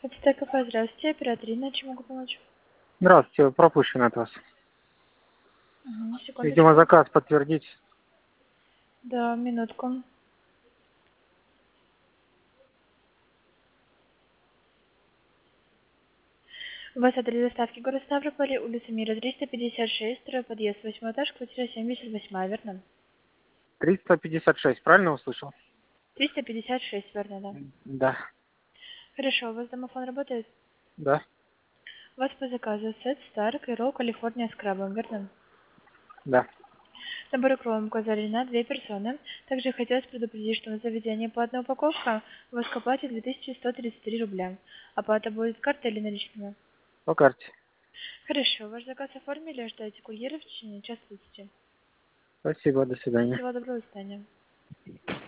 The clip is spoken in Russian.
Это КП, здравствуйте, оператор Инна, чем могу помочь? Здравствуйте, пропущен от вас. Угу, Видимо, секундочку. заказ подтвердить. Да, минутку. У вас адрес доставки город Ставрополь, улица Мира, 356, второй подъезд, 8 этаж, квартира 78, верно? 356, правильно услышал? 356, верно, да. Да, Хорошо, у вас домофон работает? да, У вас по заказу сет Старк и Ролл Калифорния с крабом, верно? да. Набор укроем козырь на 2 персоны. Также хотелось предупредить, что на заведение по одной упаковке у вас к оплате 2133 рубля. Оплата будет картой или наличными? По карте. Хорошо, ваш заказ оформили, ждете курьера в течение часа 30. Спасибо, до свидания. Всего доброго, до свидания.